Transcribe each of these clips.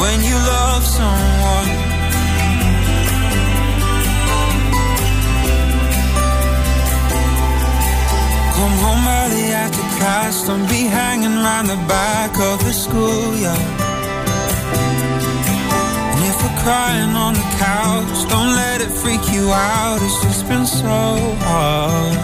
when you love someone. Come home early after class, don't be hanging around the back of the schoolyard. And if we're crying on the couch, don't let it freak you out, it's just been so hard.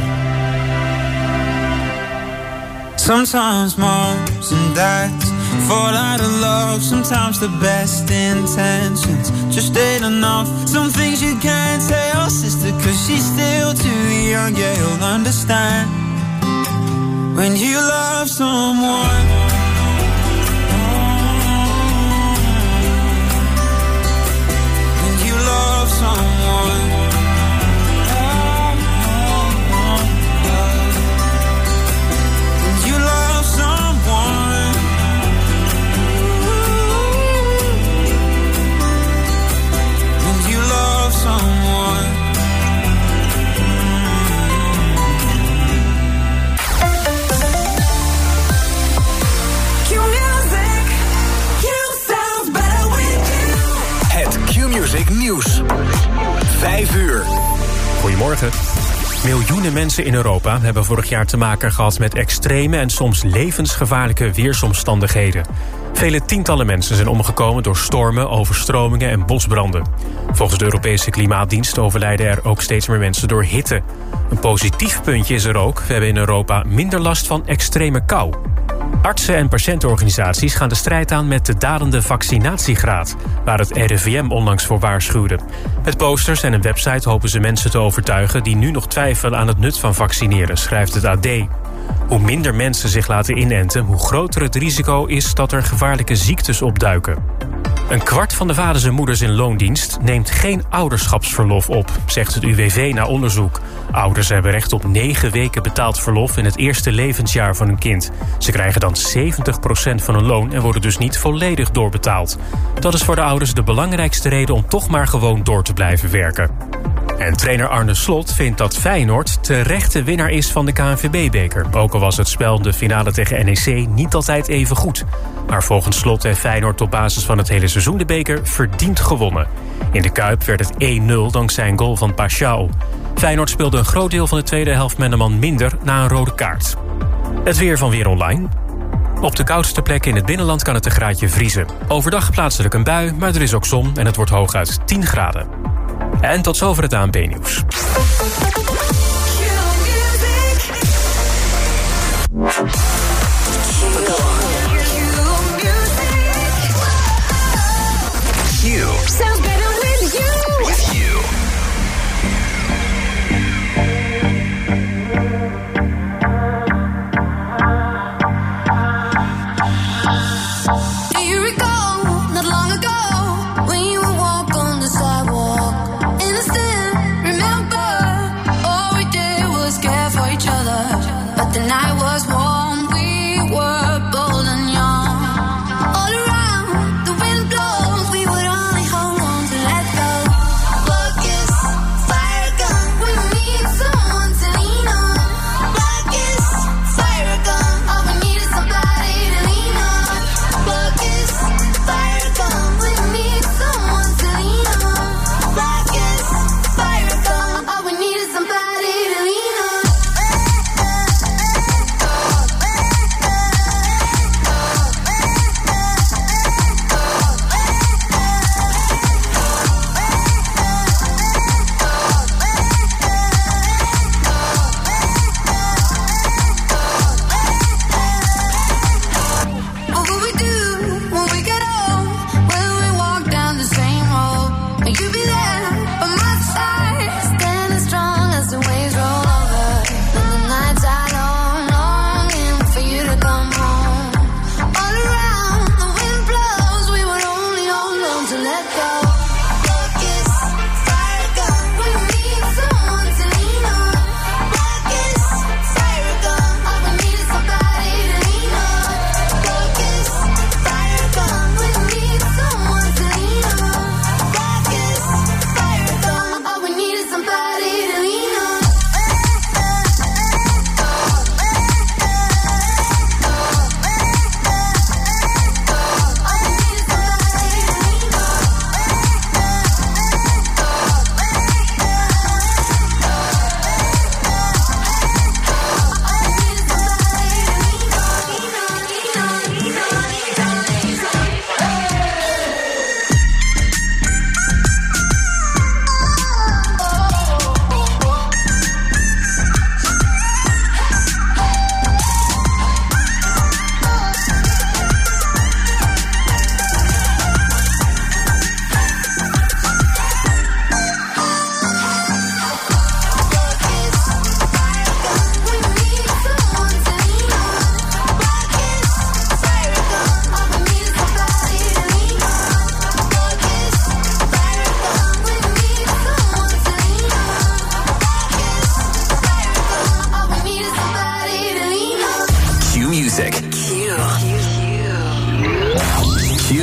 Sometimes moms and dads fall out of love, sometimes the best intentions just ain't enough. Some things you can't tell your sister cause she's still too young, yeah, you'll understand when you love someone. When you love someone. When you love someone. When you love someone. Q-Music Nieuws. 5 uur. Goedemorgen. Miljoenen mensen in Europa hebben vorig jaar te maken gehad met extreme en soms levensgevaarlijke weersomstandigheden. Vele tientallen mensen zijn omgekomen door stormen, overstromingen en bosbranden. Volgens de Europese Klimaatdienst overlijden er ook steeds meer mensen door hitte. Een positief puntje is er ook. We hebben in Europa minder last van extreme kou. Artsen en patiëntenorganisaties gaan de strijd aan met de dalende vaccinatiegraad, waar het RIVM onlangs voor waarschuwde. Met posters en een website hopen ze mensen te overtuigen die nu nog twijfelen aan het nut van vaccineren, schrijft het AD. Hoe minder mensen zich laten inenten, hoe groter het risico is dat er gevaarlijke ziektes opduiken. Een kwart van de vaders en moeders in loondienst neemt geen ouderschapsverlof op, zegt het UWV na onderzoek. Ouders hebben recht op 9 weken betaald verlof in het eerste levensjaar van hun kind. Ze krijgen dan 70% van hun loon en worden dus niet volledig doorbetaald. Dat is voor de ouders de belangrijkste reden om toch maar gewoon door te blijven werken. En trainer Arne Slot vindt dat Feyenoord terecht de winnaar is van de KNVB-beker. Ook al was het spel in de finale tegen NEC niet altijd even goed. Maar volgens Slot heeft Feyenoord op basis van het hele seizoen de beker verdiend gewonnen. In de Kuip werd het 1-0 dankzij een goal van Paschal. Feyenoord speelde een groot deel van de tweede helft met een man minder na een rode kaart. Het weer van Weer Online. Op de koudste plekken in het binnenland kan het een graadje vriezen. Overdag plaatselijk een bui, maar er is ook zon en het wordt hooguit 10 graden. En tot zover het ANP-nieuws. Sounds better with you. With you. Do you recall not long ago when you would walk on the sidewalk? Innocent, remember? All we did was care for each other, but the night was warm.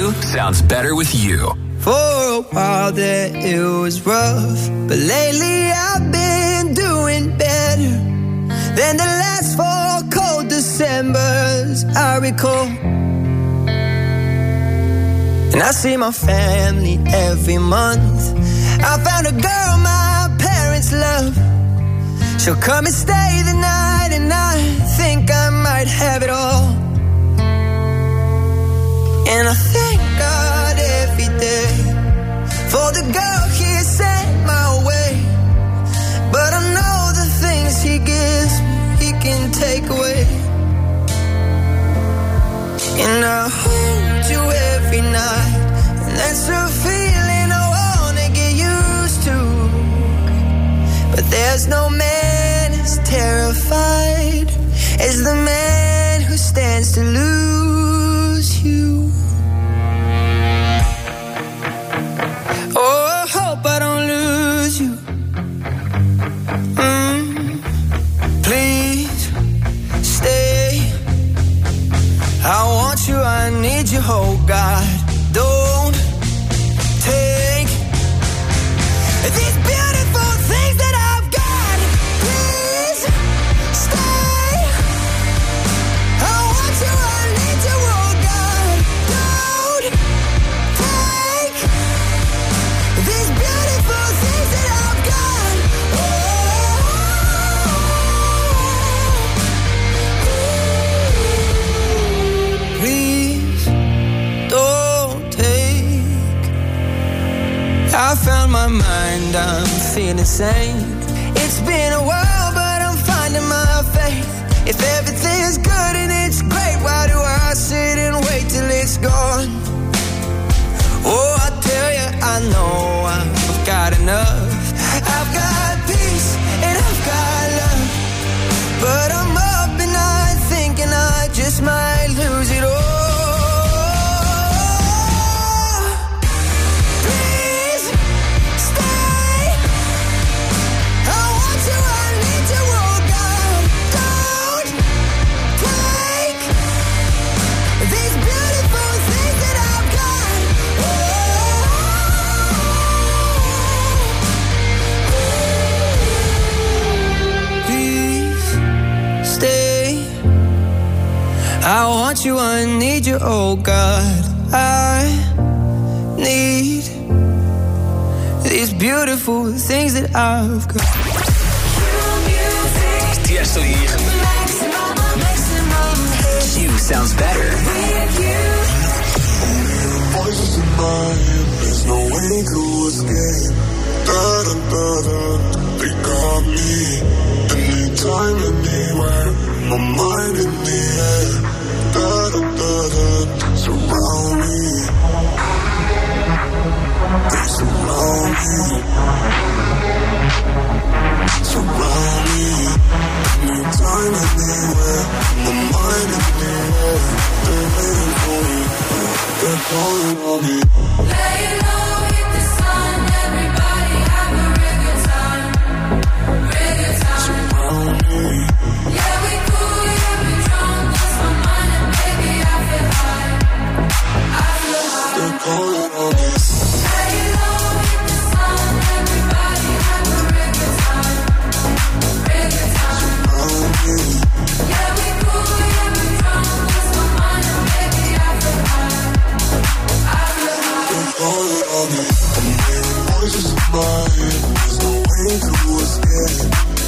You sounds better with you. For a while there it was rough, but lately I've been doing better than the last 4 cold Decembers I recall. And I see my family every month. I found a girl my parents love. She'll come and stay the night, and I think I might have it all. And I thank God every day for the girl He sent my way. But I know the things He gives me, He can take away. And I hold you every night, and that's a feeling I wanna get used to. But there's no man as terrified as the man who stands to lose you. Oh, I hope I don't lose you. Please stay. I want you, I need you, oh God. Don't take these beautiful things that I've got. Please stay. I want you, I need you, oh God. Don't take these beautiful things that I've got. Please don't take. I found my mind, I'm feeling sane. It's been a while, but I'm finding my faith. If everything's good and it's great, why do I sit and wait till it's gone? Oh, I tell you, I know I've got enough. I've got peace and I've got love, but I'm up and I'm thinking I just might lose it all. Please stay. I want you, I need you, oh God. Don't take these beautiful things that I've got. Please stay. I want you, I need you, oh God. I need these beautiful things that I've got. Tiesto hier. You sounds better. Voices in my head, there's no way to escape. They got me. Anytime, anywhere, my mind in the air. Surround me. They surround me. Surround me. Anytime, anywhere, my mind in the air. They're waiting for me. They're calling on me. Lay low, hit the sun, everybody have a real good time. Real good time. Surround me. Yeah, we cool, yeah, we drunk, lost my mind and baby I feel high. I feel high. They're calling on me. Lay low, hit the sun, everybody have a real good time. Real good time. Surround me. Yeah, we cool, yeah, we drunk, lost my mind and baby I feel high. I feel high. They're calling on me. I'm hearing voices in my head. There's no way to escape.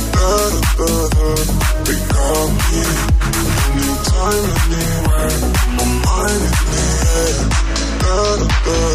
They got me. Anytime, anywhere. My mind in the air.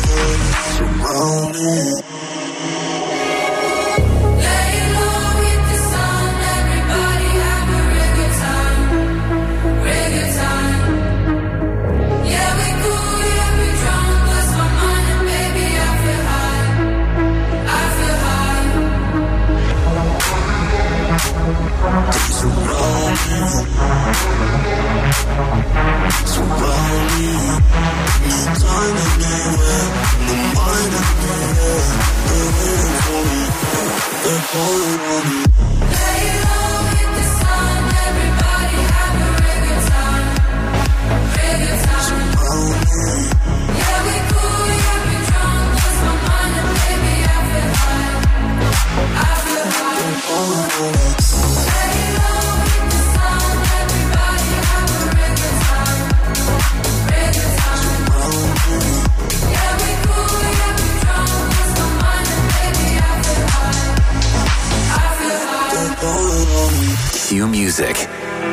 music.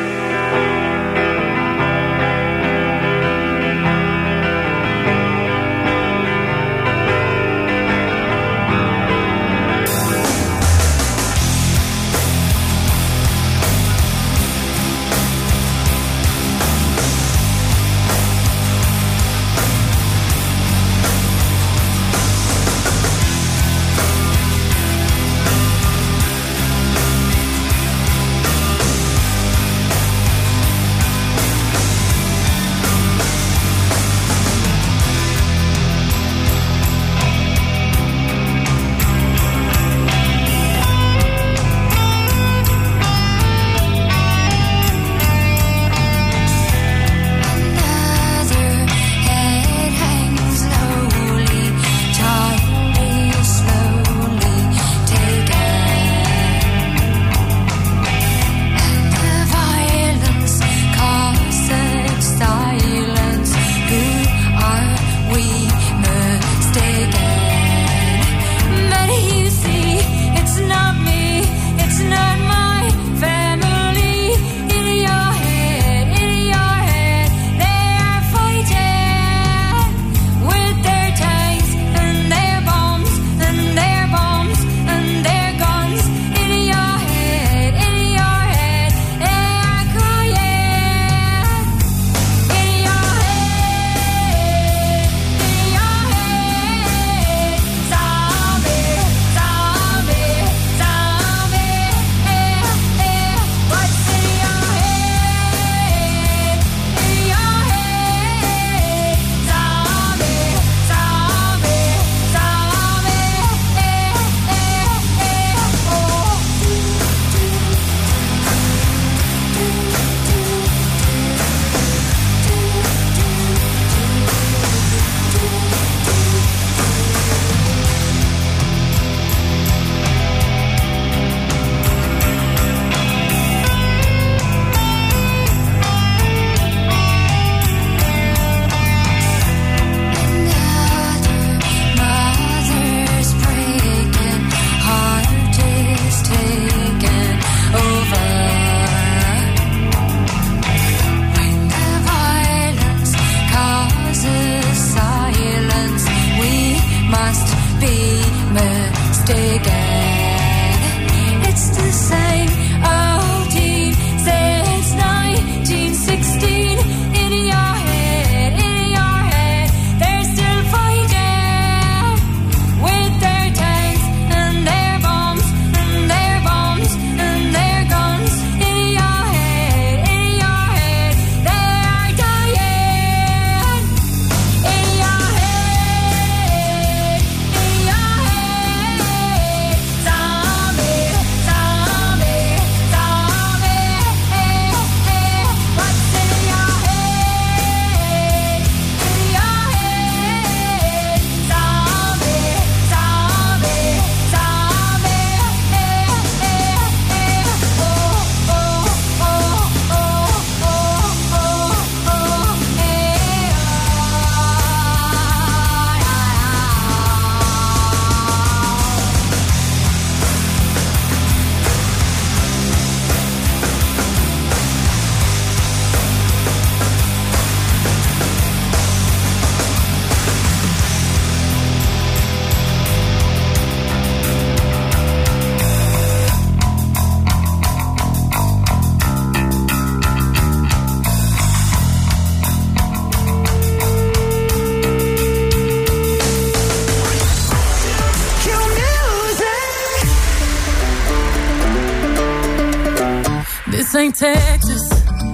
This ain't Texas,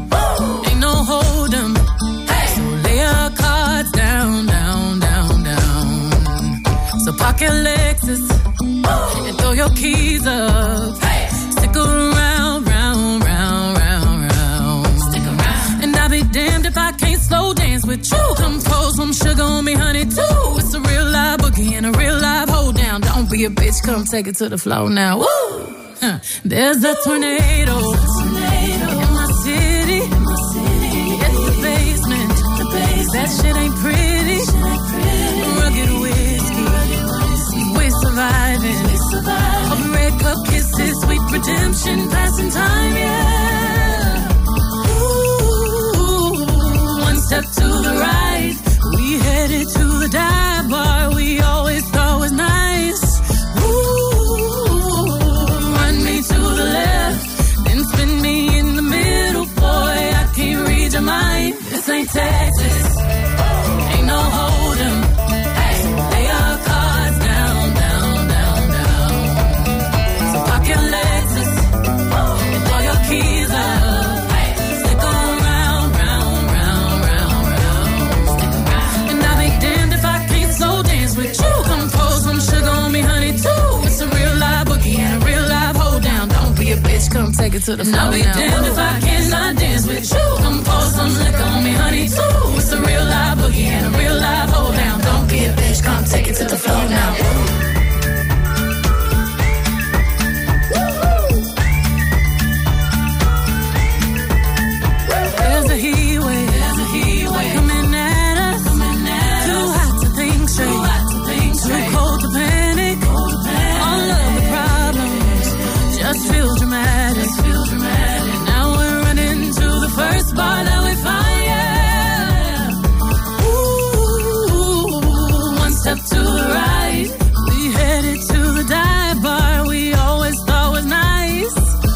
ain't no hold 'em. Hey. So lay our cards down, down, down, down. So park your Lexus and throw your keys up. Hey. Stick around, round, round, round, round. Stick around. And I'll be damned if I can't slow dance with you. Come pour some sugar on me, honey, too. It's a real live boogie and a real live hold down. Don't be a bitch, come take it to the floor now. Woo! There's a tornado in my city. It's the basement. That shit ain't pretty. Rugged whiskey. We're surviving. Red cup kisses, sweet redemption, passing time, yeah. take it to the floor. I'll be damned if I cannot dance with you. Come pour some liquor on me, honey, too. It's a real live boogie and a real live hold down. Don't be a bitch, come take it to the floor now. There's a heat wave coming at us. Too hot to think straight, too cold to panic. All of the problems just feel dramatic. Now we're running to the first bar that we find, yeah. Ooh, one step to the right, we headed to the dive bar we always thought was nice.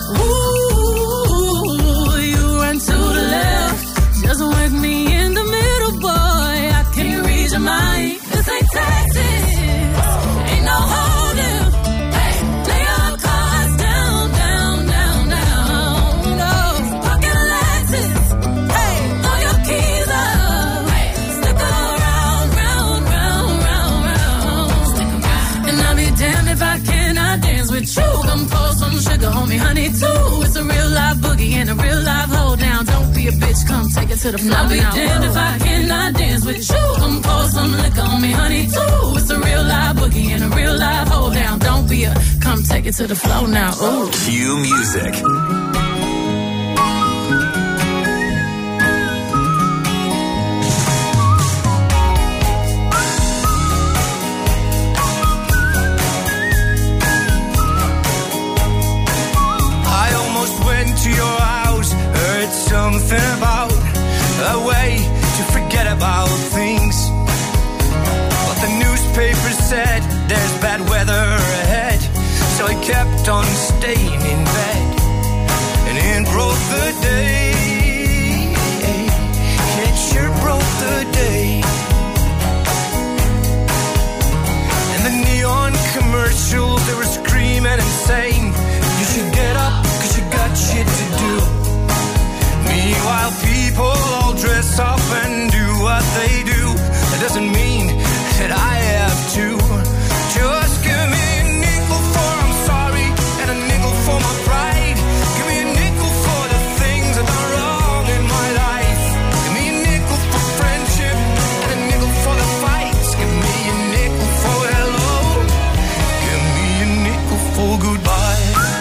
Ooh, you run to the left, just work me in the middle, boy. I can read your mind. This ain't Texas, ain't no holding. Hey, lay your cards down, down, down, down. No, pocket Lexus. Hey, throw your keys up. Hey, stick around, round, round, round, round. Stick around. And I'll be damned if I cannot dance with you. Come pour some sugar on me, honey, too. It's a real live boogie and a real live hold down. Don't be a bitch, come take it to the floor. I'll be damned if I cannot dance with you. Come pour some liquor on me, honey, too. It's a real live boogie and a real live hold down. Don't be a, come take it to the floor now. Ooh. Cue music. I almost went to your house, heard something about a way to forget about things. But the newspaper said there's bad weather ahead, so I kept on staying in bed. And it broke the day. It sure broke the day. And the neon commercials, they were screaming and saying, you should get up, cause you got shit to do. Meanwhile, people all dress up and do what they do. That doesn't mean that I have to. Just give me a nickel for I'm sorry, and a nickel for my pride. Give me a nickel for the things that are wrong in my life. Give me a nickel for friendship, and a nickel for the fights. Give me a nickel for hello. Give me a nickel for goodbye.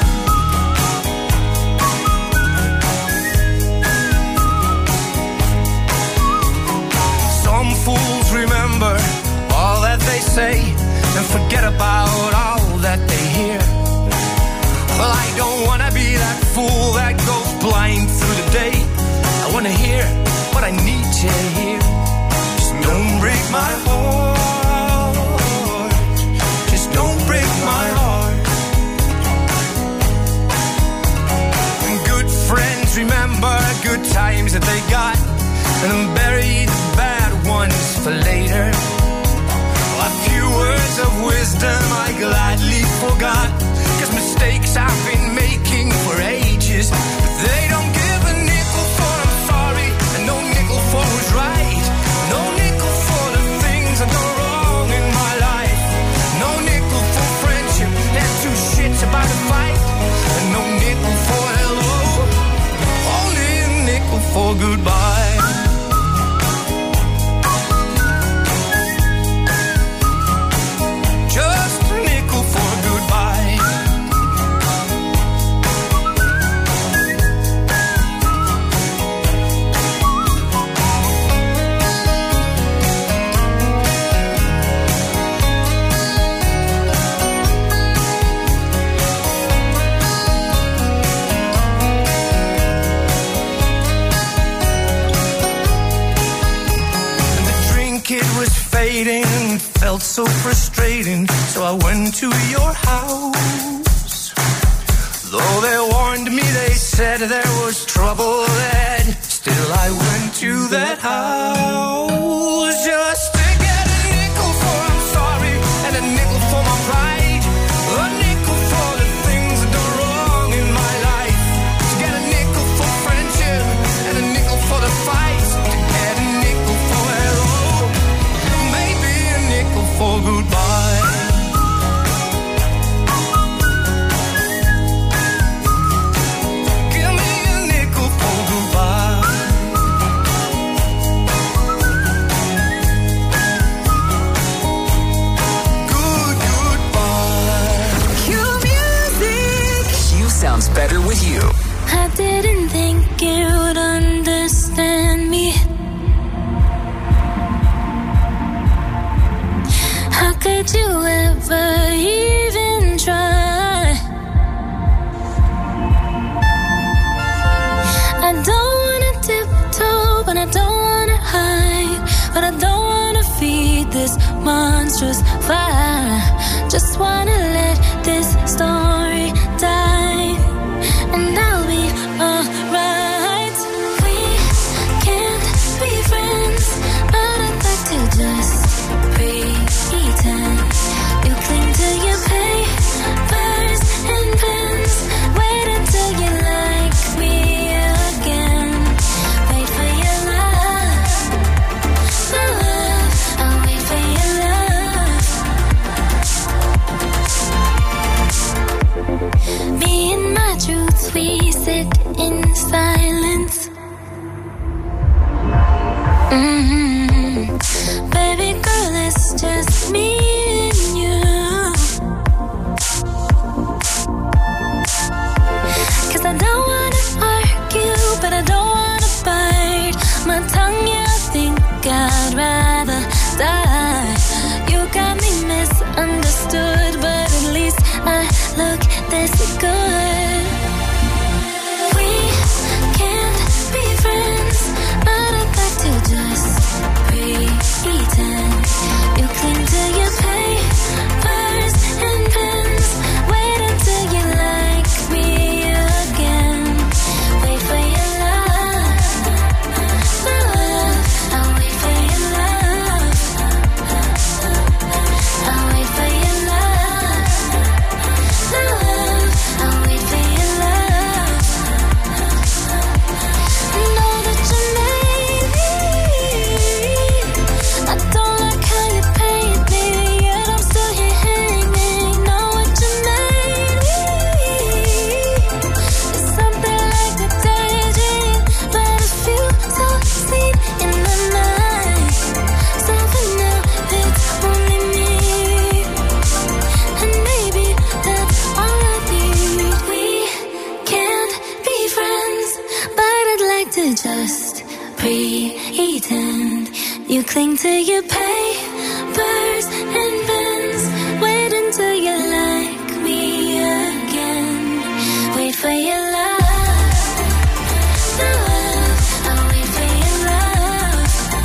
Some fools remember all that they say and forget about all that they hear. Well, I don't wanna be that fool that goes blind through the day. I wanna hear what I need to hear. Just don't break my heart. Just don't break my heart. And good friends remember good times that they got, and then bury the bad ones for later. A few words of wisdom I gladly forgot, cause mistakes I've been making for ages. But they don't give a nickel for I'm sorry, and no nickel for who's right. No nickel for the things that go wrong in my life. No nickel for friendship, and two shits about a fight. And no nickel for hello, only a nickel for goodbye. Just a nickel for goodbye. And the drink, it was fading, felt so frustrating, so I went to your house. Though they warned me, they said there was trouble ahead, still I went to that house just to get a nickel for I'm sorry, and a nickel for my pride. A nickel for the things that are wrong in my life. To get a nickel for friendship, and a nickel for the fight. To get a nickel for hello, maybe a nickel for goodbye. could you ever even try? I don't wanna tiptoe, but I don't wanna hide, but I don't wanna feed this monstrous fire. Just wanna let this story die, and I'll be alright. We can't be friends, but I'd like to just pretend. You cling to your papers and pens. Wait until you like me again. Wait for your love, love. I'll wait for your love. Me and my truths, we sit in silence. Baby girl, it's just me and you. 'Cause I don't wanna argue, but I don't wanna bite my tongue. Yeah, I think I'd rather die. You got me misunderstood, but at least I look this good. We can't be friends, but I'd like to just pretend. You cling to your papers and pens. Wait until you like me again. Wait for your love, love. I'll wait for your love. I'll wait for your love, love. I'll wait for your love. Know that you made me. I don't like how you paint me, yet I'm still here hanging. Know what you made me. It's something like a daydream, but it feels so sweet in the night. So for now, it's only me, and maybe that's all I need. We can't be friends, but I'd like to just pretend. You cling to your papers and pens. Wait until you like me again. Wait for your love, love. I'll wait for your love.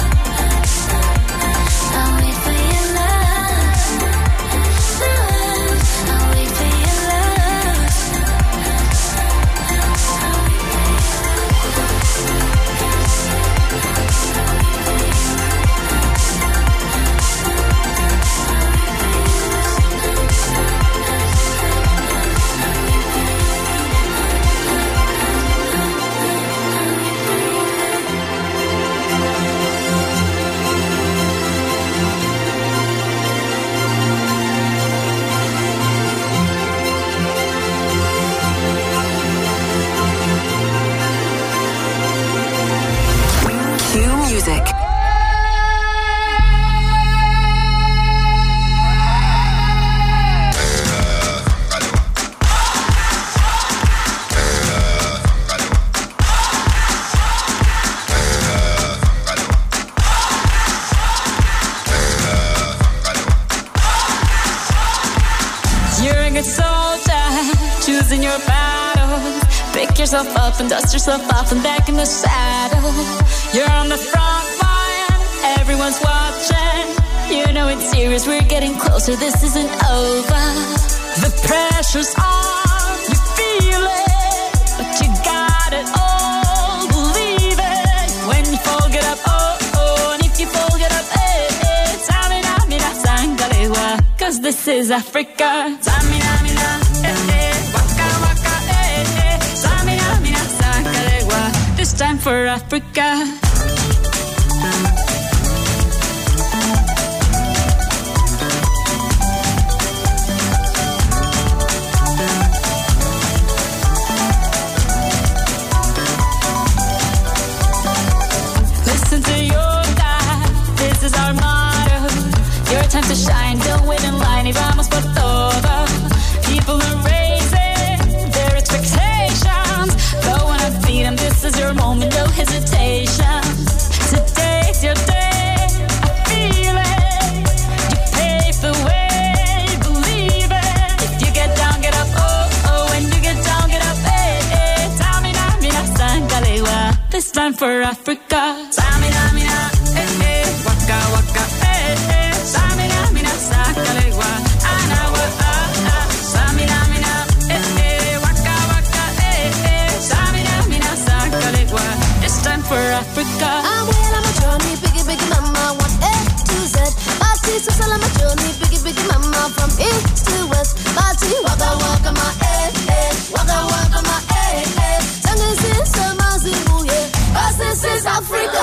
I'll wait for your love, love. I'll wait for your love. Cue music. You're a good soldier, choosing your battles. Pick yourself up and dust yourself off and back in the saddle. You're on the front line, everyone's watching. You know it's serious, we're getting closer, this isn't over. The pressure's on, you feel it, but you got it all, believe it. When you fall, get up, oh, oh, and if you fall, get up, eh, eh. Tamina, mina, sangalewa, 'cause this is Africa. Tamina, mina, eh, eh, waka, waka, eh, eh. Tamina, mina, sangalewa, this time for Africa. Listen to your God, this is our motto. Your time to shine, don't wait in line, y vamos por todo. People are raising their expectations. Go on and feed them, this is your moment, no hesitation. Today's your day, I feel it. You pave the way. for Africa. Samina, mina, waka waka, samina, mina, sakalewa, anawa, samina, mina, waka waka, samina, mina, sakalewa. It's time for Africa. I'm well on my journey, biggie, biggie, mama, one A to Z. Party to sell on my journey, biggie, biggie, mama, from east to west. Party, waka waka, my waka waka, my This is Africa.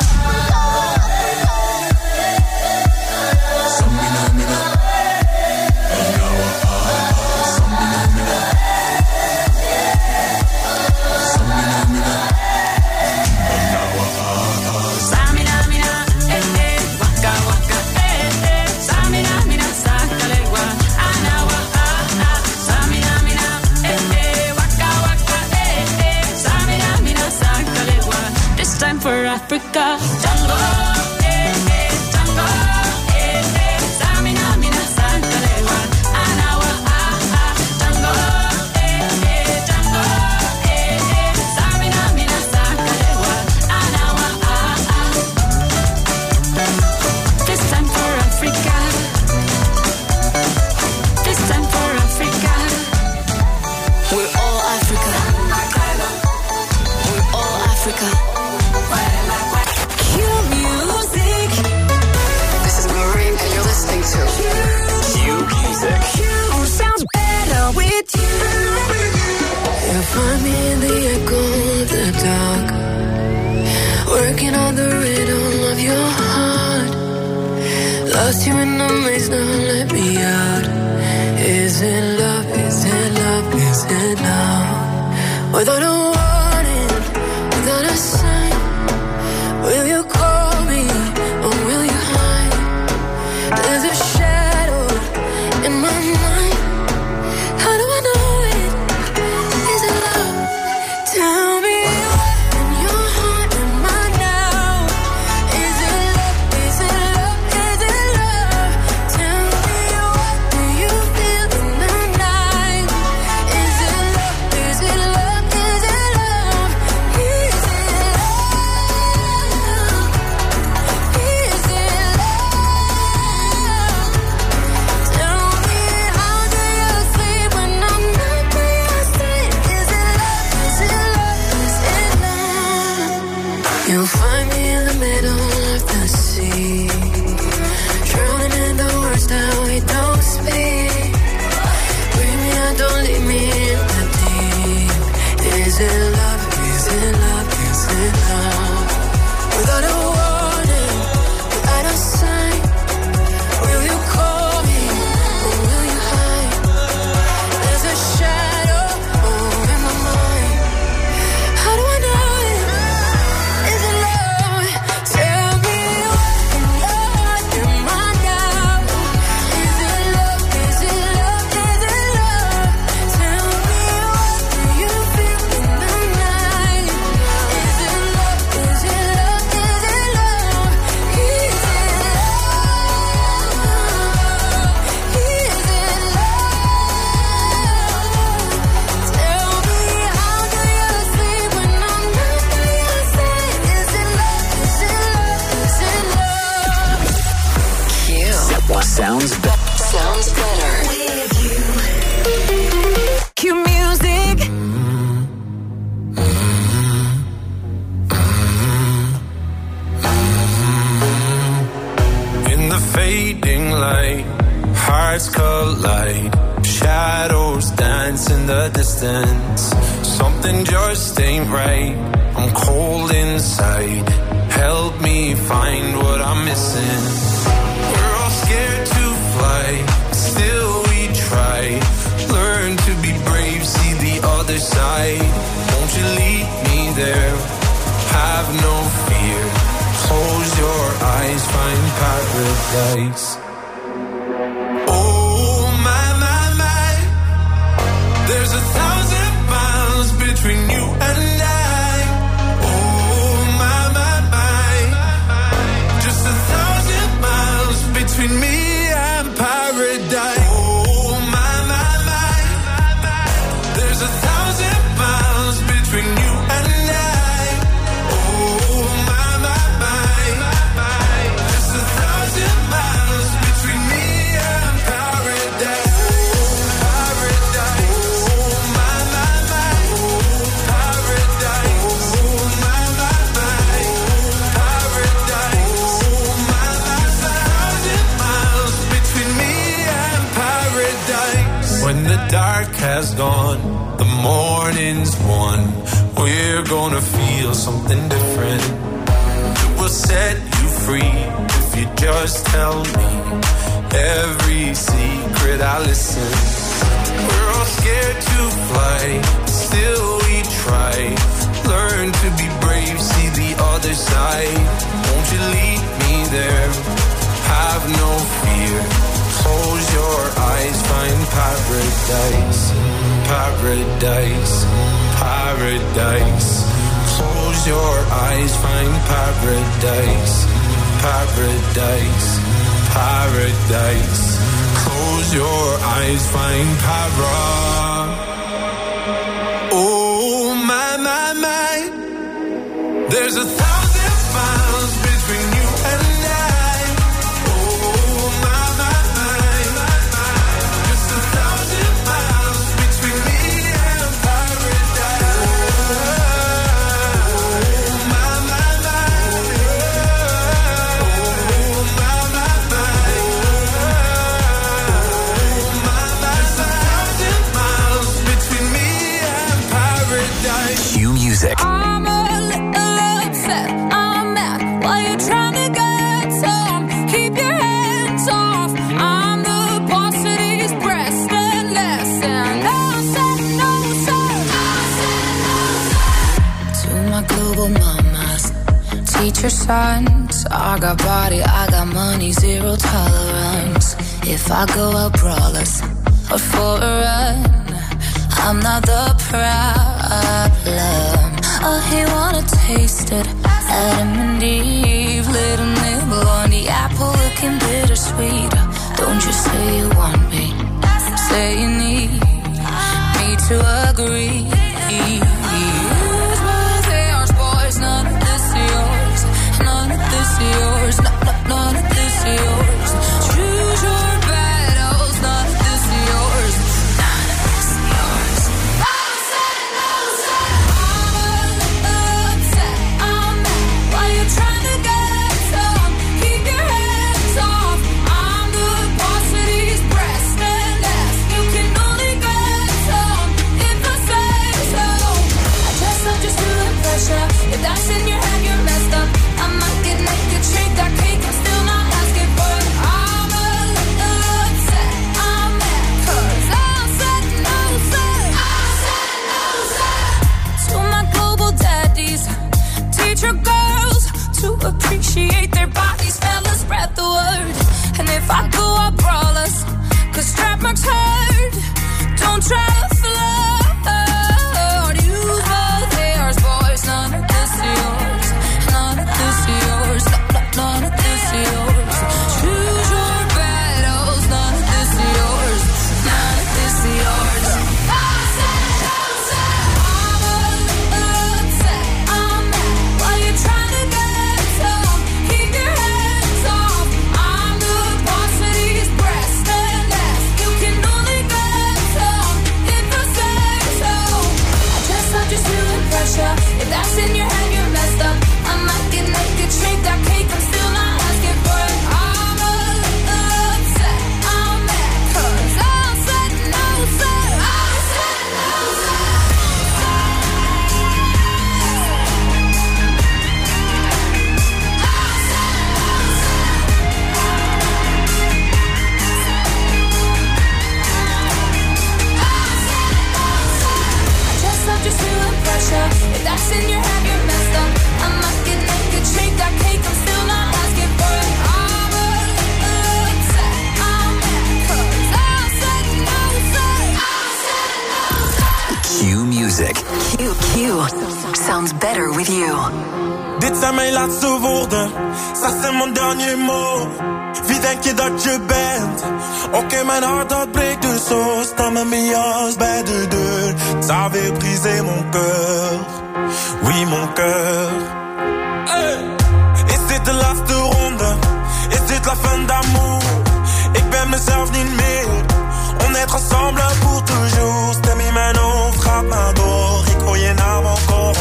For Africa, Tango, Tango, Samina, Mina, Santalewa, Anawa, Tango, Tango, Samina, Mina, Santalewa, Anawa, This time for Africa. This time for Africa. We're all Africa. We're all Africa. Find me in the echo of the dark, working on the rhythm of your heart. Lost you in the maze, now let me out. Is it love, is it love, is it love? Without a warning, without a sign, will you call me or will you hide? There's a shadow in my mind. How do I know it? Is it love? Tell me in your heart am I now? Is it love? Is it love? Is it love? Tell me what do you feel in the night? Is it love? Is it love? Is it love? Is it love? Is it love? Tell me how do you sleep when I'm not by your side? Is it love? Is it love? Is it love? You'll find me in the middle of the sea, drowning in the words that we don't speak. Bring me out, don't leave me in the deep. Is it love? Is it love? Is it love? Without a warning, without a sign, will you call me or will you hide? There's a shadow in my mind. How do I know it? Is it love? Tell me what in your heart am I now? Is it love? Is it love? Is it love? Tell me what do you feel in the night? Is it love? Is it love? Is it love? Is it love? Is it love? Tell me how do you sleep when I'm not by your side? Is it love? Is it love? Is it love? Sounds better. Sounds better with you. Cue music. In the fading light, hearts collide. Shadows dance in the distance. Something just ain't right. I'm cold inside. Help me find what I'm missing. We're all scared to fly, still we try. Learn to be brave, see the other side. Won't you lead me there? Have no fear. Close your eyes, find paradise. Oh my, my, my. There's 1,000 miles between you and I. Oh my, my, my. Just 1,000 miles between me and paradise. Oh my, my, my. There's 1,000 miles between you and I. Oh dark has gone, the morning's won. We're gonna feel something different. It will set you free if you just tell me every secret I listen. We're all scared to fly, still we try. Learn to be brave, see the other side. Won't you lead me there? Have no fear. Close your eyes, find paradise. Paradise, paradise. Close your eyes, find paradise. Paradise, paradise. Close your eyes, find paradise. Oh my, my, my. There's 1,000 miles between you and I. Oh my, my, my, my, my. Just 1,000 miles between me and paradise. Oh my, my, my. Oh my, my, my. Oh my, my, my. 1,000 miles between me and paradise. Q Music. I'm a little upset, I'm mad. While you're trying to get some, keep your hands off. I'm the boss of these breasts and less. And I said no, sir. To my global mamas, teacher sons. I got body, I got money, zero tolerance. If I go out braless or for a run, I'm not the problem. Oh, he wanna taste it. Adam and Eve, little nibble on the apple, looking bittersweet. Don't you say you want me, say you need me to agree. Use both yours, boys, none of this is yours. None of this is yours, none of this is yours. Choose your battles, none of this is yours. None of this is yours. Trying to get some, keep your hands off. I'm the boss of these breasts and ass. You can only get some if I say so. I dress up just to impress ya. If that's in your head, you're messed up. I might get naked, shake that cake, I'm still not asking for it. I'm a little upset, I'm mad, 'cause I said no, sir. I said no, sir. To my global daddies, teacher girls, to appreciate their bodies, fellas, spread the word. And if I go, I'll brawl us, 'cause strap marks hurt. Don't try to flood. Use both yours, boys. None of this is yours. None of this is yours. None of this is yours. Choose your battles. None of this is yours. None of this is yours. I said no, sir. I'm a little upset, I'm mad. While you're trying to get some, keep your hands off. I'm the boss of these breasts and ass. You can only get some if I say so. I dress up just to impress ya. If that's in your head, you're messed up. I might get naked, shake that cake, I'm still not asking for it. I'm a little upset, I'm mad, 'cause I said no, sir. I said no, sir. Just to impress ya. If that's in your head, you're messed up. I might get naked, shake that cake, I'm still not asking for it. I'm a little upset, I'm mad, 'cause I said no, sir. I said no, sir. Q Music. Q sounds better with you. Dit zijn mijn laatste woorden, ça c'est mon dernier mot. Wie denk je dat je bent? Oké, mijn hart dat breekt dus zo. Sta met mijn jas bij de deur. Ça avait brisé mon cœur. Oui, mon cœur. Hey. Is dit de laatste ronde? Is dit la fin d'amour? Ik ben mezelf niet meer. On est ensemble pour toujours. Stem in mijn hoofd gaat maar door. Ik hoor je naam encore.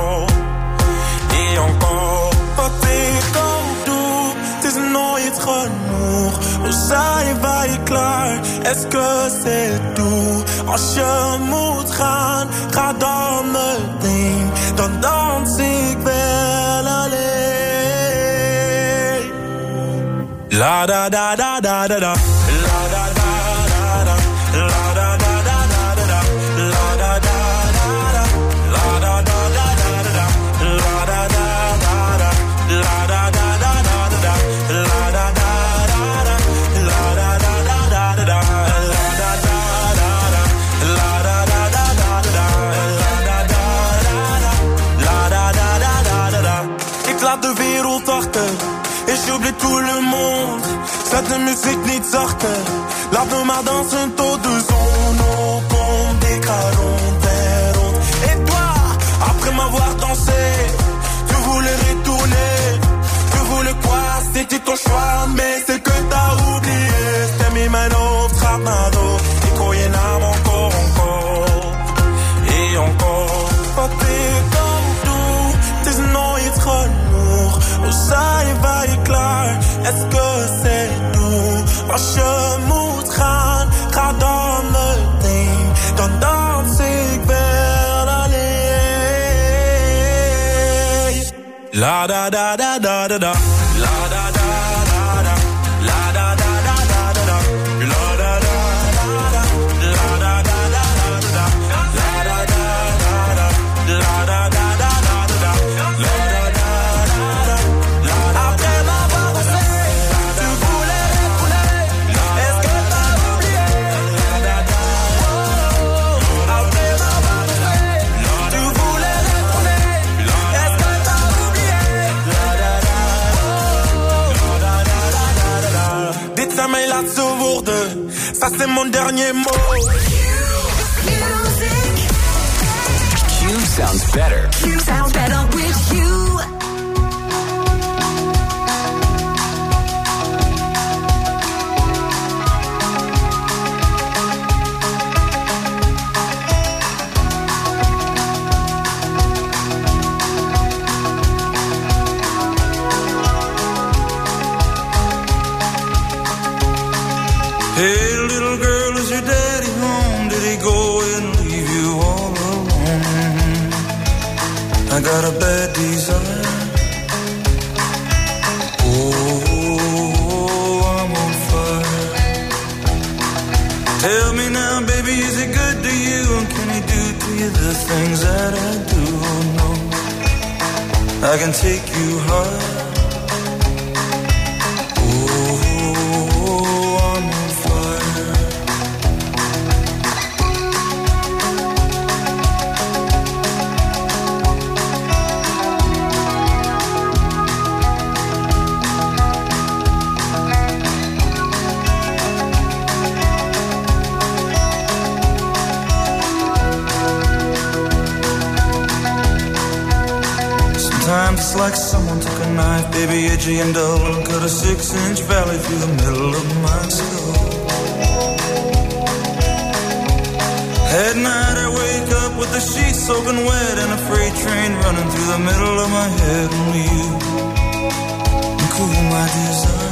Et encore. Wat ik ook doe, het is nooit genoeg. We zijn bij je klaar, est-ce que c'est tout? Als je moet gaan, ga dan meteen. Dan dans ik wel alleen. La da da da da da da. La da da da da. La da da da da da. La da da da da. La da da da da da. La da da da da. La da da da da da. La da da da da. La da da da da da. La da da da da. La da da da da da. La da da da da da. Ik laat de wereld achter. Et j'oublie tout le monde. Zet de muziek niet zachter. Laat me maar dansen tot de zon opkomt. Ik ga rond en rond. Et toi, après m'avoir dansé, tu voulais retourner. Tu voulais quoi? C'était ton choix, mais c'est que t'as oublié. Stem in mijn hoofd gaat naar door. Ik hoor je naam encore. Et encore. Wat ik ook doe, het is nooit genoeg. Hoe zijn wij klaar? Est-ce que c'est nous? Als je moet gaan, ga dan meteen. Dan dans ik wel alleen. La da da da da da da. La da da da da. La da da da da da. La da da da da. La da da da da da. La da da da da. La da da da da da. La da da da da. Après m'avoir dansé, tu voulais retourner. Est-ce que t'as oublié? Après m'avoir dansé, tu voulais retourner. Est-ce que t'as oublié? Dit zijn mijn laatste woorden, ça c'est mon dernier mot. Q sounds better. Q sounds better with you. Hey, little girl, is your daddy home? Did he go and leave you all alone? I got a bad desire. Oh, I'm on fire. Tell me now, baby, is he good to you? And can he do to you the things that I do? Oh, no, I can take you high. Sometimes it's like someone took a knife, baby, edgy and dull, and cut a 6-inch valley through the middle of my skull. At night I wake up with the sheets soaking wet and a freight train running through the middle of my head. Only you can cool my desire.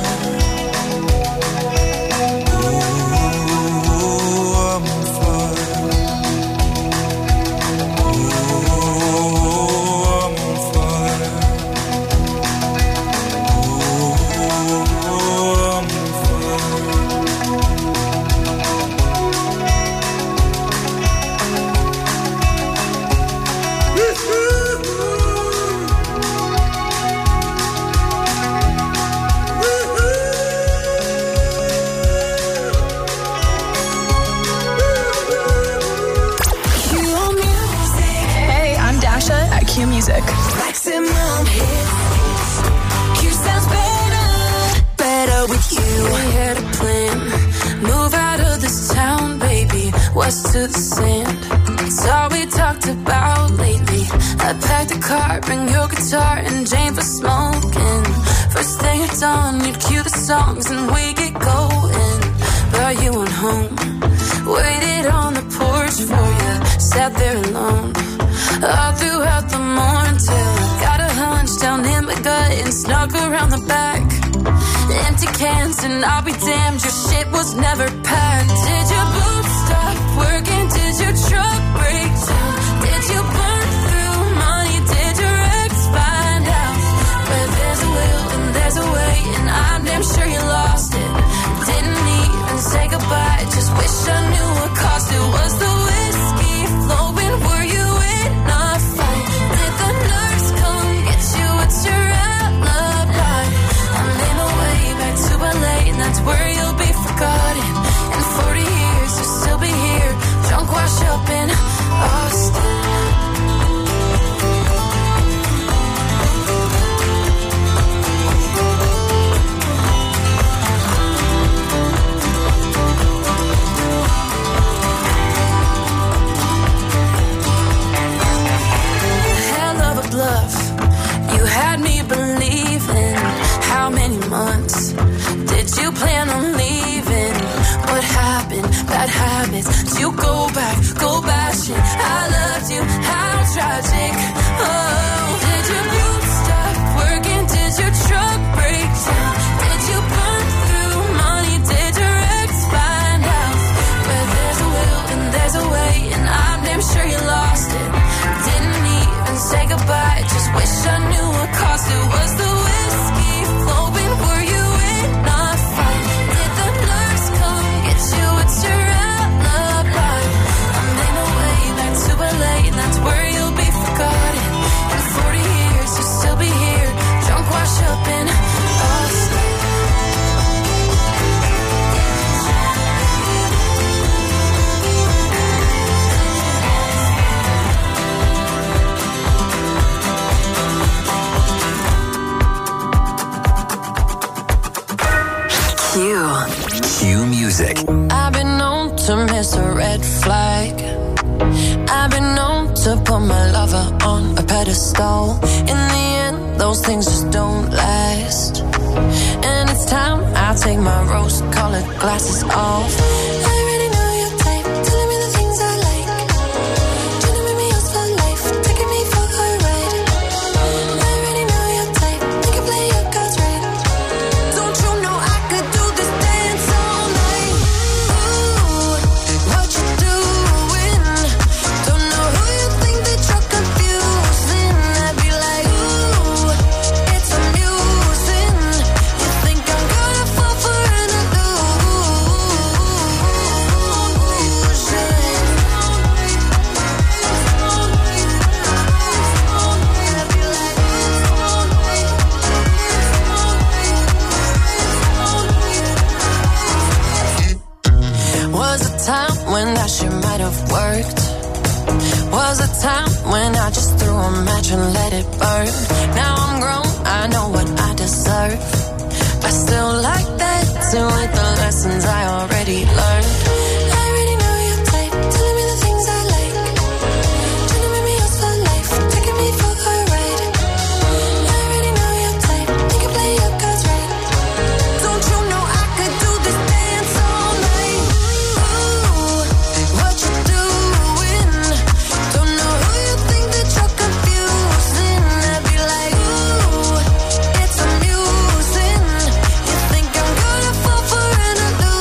Q Music. Maximum hits. Q sounds better with you. We had a plan, move out of this town, baby, west to the sand. It's all we talked about lately. I packed a car, bring your guitar, and Jane for smoking. First thing at dawn, you'd cue the songs and we get going. But you went home, waited on the porch for you, sat there alone. All throughout the morning till I got a hunch down in my gut and snuck around the back. Empty cans and I'll be damned, your shit was never packed. Did your boobs stop working? Did your truck break down? Did you burn through money? Did your ex find out? Where there's a will and there's a way, and I'm damn sure you lost it. Didn't even say goodbye, just wish I knew what cost it. Was the whiskey flowing? Were you in a fight? Did the nurse come get you? What's your alibi? I made my way back to LA, and that's where you'll be forgotten. In 40 years you'll still be here, drunk, washed up in Austin. Bluff. You had me believing. How many months did you plan on leaving? What happened? Bad habits. Did you go back, go bashing? I loved you. How tragic. Oh, did your boot stop working? Did your truck break down? Did you burn through money? Did your ex find out? Where there's a will and there's a way, and I'm damn sure you lost it. Didn't even say goodbye, just wish I knew what cost it. Was the whiskey flowing? Were you in a fight? Did the nurse come get you? What's your alibi? I made my way back to LA, and that's where you'll be forgotten. In 40 years you'll still be here, drunk, washed up in Austin. Q Music. I've been known to miss a red flag. I've been known to put my lover on a pedestal. In the end, those things just don't last. And it's time I take my rose-colored glasses off. I already know your type, telling me the things I like. Trying to make me yours for life, taking me for a ride. I already know your type, you can play your cards right. Don't you know I could do this dance all night? Ooh, what you doing? Don't know who you think that you're confusing. I'd be like, ooh, it's amusing. You think I'm gonna fall for an Was a time when that shit might have worked. Was a time when I just threw a match and let it burn. Now I'm grown, I know what I deserve. I still like that, dancing with the lessons I already learned. I already know your type, telling me the things I like. Trying to make me yours for life, taking me for a ride. I already know your type, you can play your cards right. Don't you know I could do this dance all night? Ooh, what you doing? Don't know who you think that you're confusing. I'd be like, ooh, it's amusing. You think I'm gonna fall for an illusion?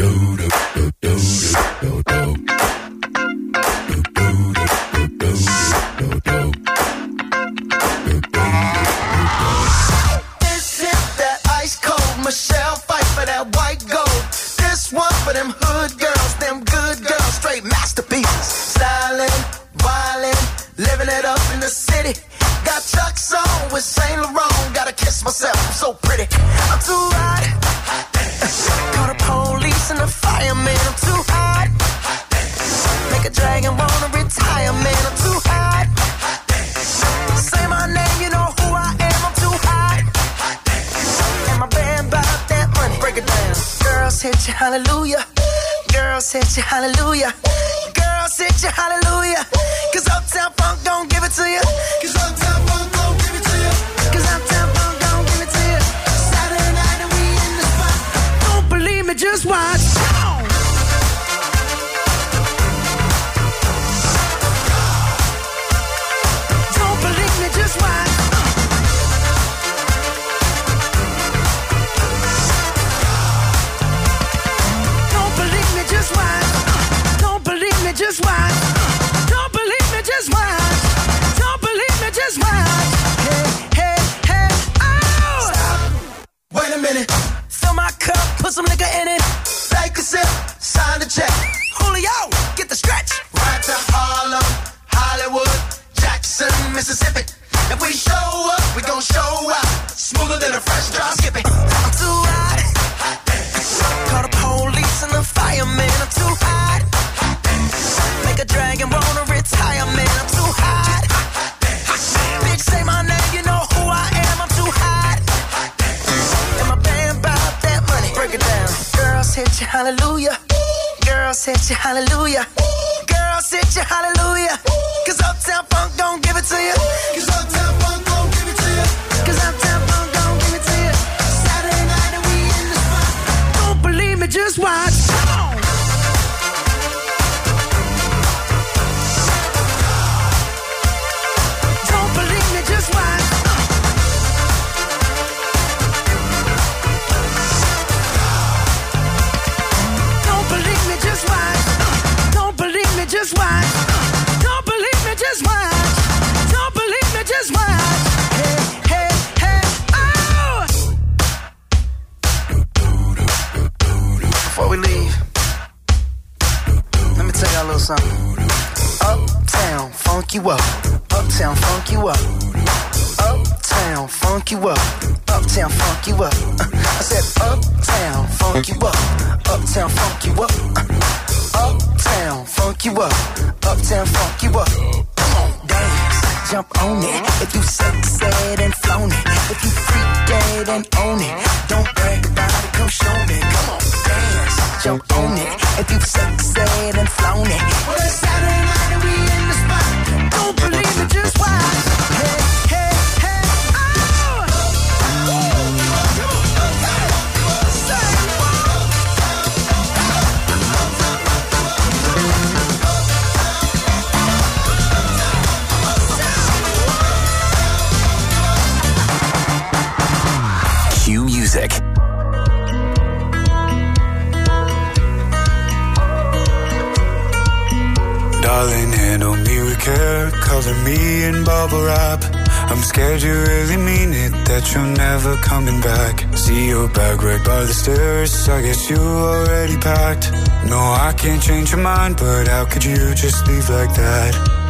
Michelle fight for that white gold. This one for them hood girls, them good girls, straight masterpieces. Stylin', wildin', living it up in the city. Got Chuck's on with Saint Laurent. Gotta kiss myself, I'm so pretty. I'm too hot. Call the police and the fireman. I'm too hot. Make a dragon wanna retire, man. I'm too hot. Say my name, you know who I am. I'm too hot. And my band bought that money. Break it down. Girls hit you, hallelujah. Girls hit you, hallelujah. Girls hit you, hallelujah. Cause Uptown Funk don't give it to you. Cause Uptown Funk don't give it to you. Cause Uptown Funk don't give it to you. Saturday night and we in the spot. Don't believe me, just watch. Don't believe me, just watch. Don't believe me, just watch. Don't believe me, just watch. Don't believe me, just watch. Don't believe me, just watch. Hey, hey, hey, oh! Stop. Wait a minute. Fill my cup, put some liquor in it. Take a sip, sign the check. Julio, get the stretch. Right to Harlem, Hollywood, Jackson, Mississippi. If we show up, we gon' show out. Smoother than a fresh drop skipping. I'm too hot. Call the police and the fireman. I'm too hot. Make a dragon wanna retire, man. I'm too hot. Bitch, say my name, you know who I am. I'm too hot. And my band bought that money. Break it down. Girls hit you, hallelujah. Girls hit you, hallelujah. Girls hit you, hallelujah. Cause Uptown Funk don't give it to you. Cause Uptown Funk don't give it to you. Cause Uptown Funk don't give it to you. Saturday night and we in the spot. Don't believe me, just watch. Come on. Don't believe me, just watch. Don't believe me, just watch. Don't believe me, just watch. Don't believe me, just watch. Don't believe me, just watch. Hey, hey, hey, oh! Before we leave, let me tell y'all a little something. Uptown, funk you up. Uptown, funk you up. Uptown, funk you up. Uptown, funk you up. I said uptown, funk you up. Uptown, funk you up. Uptown, funk you up. Uptown, funk you up. Come on, dance, jump on it. If you sexed and flown it. If you freaked dead and own it. Don't brag about it, come show me. Come on, dance, jump on it. If you sexed and flown it. Well, it's Saturday night and we in the spot. Don't believe it, just watch. Hey, hey, hey, oh! Q Music. Darling, handle me with care, color me in bubble wrap. I'm scared you really mean it, that you're never coming back. See your bag right by the stairs, I guess you already packed. No, I can't change your mind, but how could you just leave like that?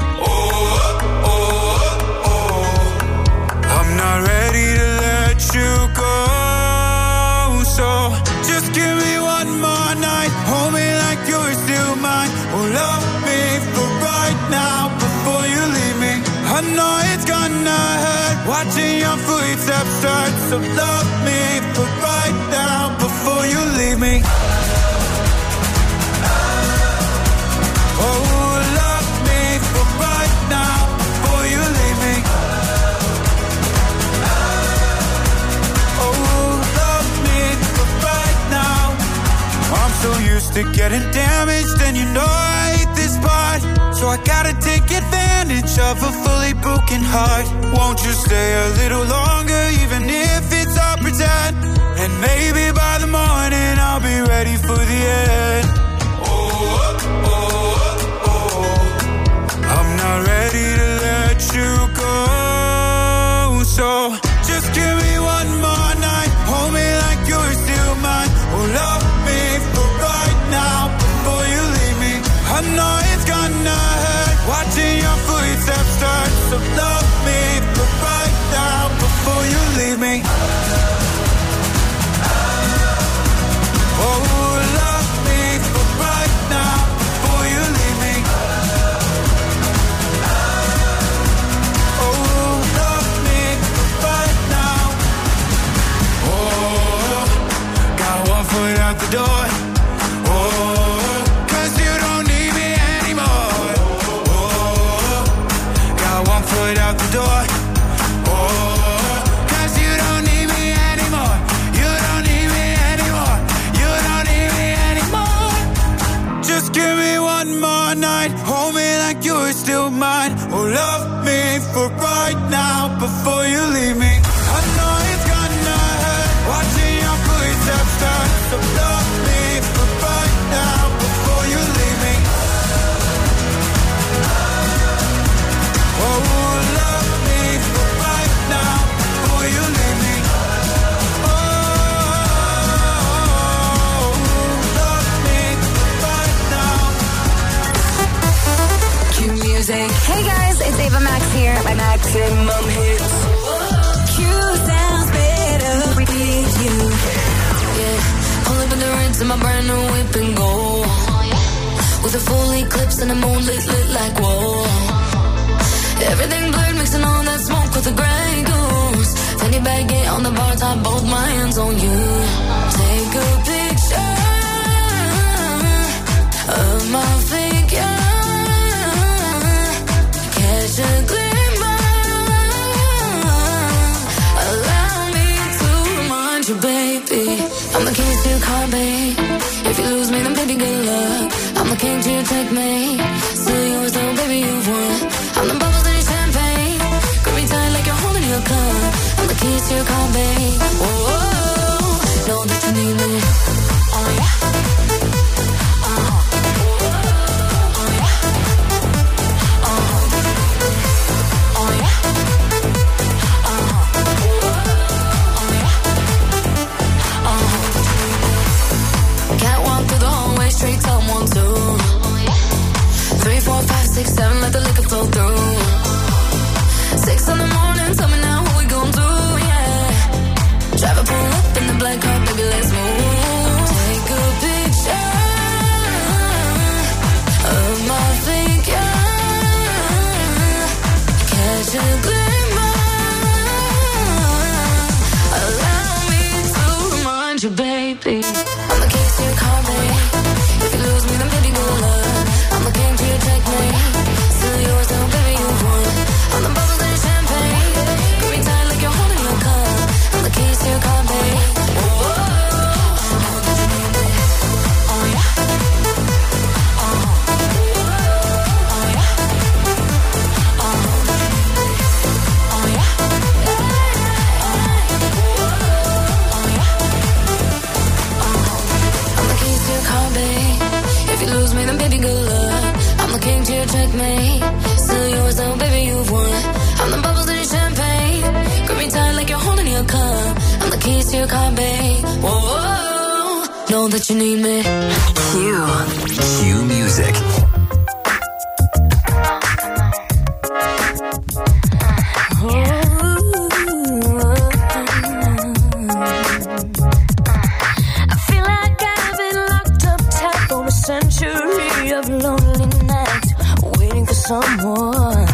I'm not ready to let you go, so just give me one more night. Hold me like you're still mine. Oh, love me for right now before you leave me. I know it's gonna hurt watching your footsteps start. So love me for right now before you leave me. Oh, love me for right now before you leave me. I'm so used to getting damaged, and you know I hate this part. So I gotta take advantage of a fully broken heart. Won't you stay a little longer, even if it's all pretend? And maybe by the morning I'll be ready for the all night. Hold me like you're still mine. Oh, love me for right now before you leave me. I know it's gonna hurt watching your footsteps turn. So love me for right now before you leave me. Oh, love me for right now before you leave me. Oh, love me for right now. Cue music. Hey guys, it's Ava Max here by Maximum Hits. Q sounds better with you. Yeah, pull up in the rinse in my brand new whip and go. With a full eclipse and the moon lit like whoa. Everything blurred, mixing all that smoke with the Grey Goose. Fanny baguette on the bar top, both my hands on you. Take a picture of my figure. Catch a glimmer. Allow me to remind you, baby. I'm the king to your car, babe. If you lose me, then baby, good luck. I'm the king to your checkmate. Still yours, though, baby, you've won. I'm the bubbles in your champagne. Grip me tight like you're holding your cup. I'm the keys to your car, babe. Whoa, know that you need me. Oh yeah. Straight up 1, 2, 3, 4, 5, 6, 7, let the liquor flow through. 6 in the morning, tell me now what we gon' do, yeah. Drive a pull up in the black car, baby, let's move. Take a picture of my figure. Catch a glimmer. Allow me to remind you, baby. I'm the keys to your car, baby. If you lose me, then baby, good luck. I'm the king to your checkmate. Still yours, though, baby, you've won. I'm the bubbles in your champagne. Grip me tight like you're holding your cup. I'm the keys to your car, babe. Whoa, oh yeah. Oh yeah. Oh yeah. I'm the keys to your car, babe. If you lose me, then baby, good luck. I'm the king to your checkmate. Still yours, though, baby, you've won. I'm the bubbles in your champagne. Grip me tight like you're holding your cup. I'm the keys to your car, babe. Whoa, know that you need me. Cue music. I feel like I've been locked up tight for a century of lonely nights, waiting for someone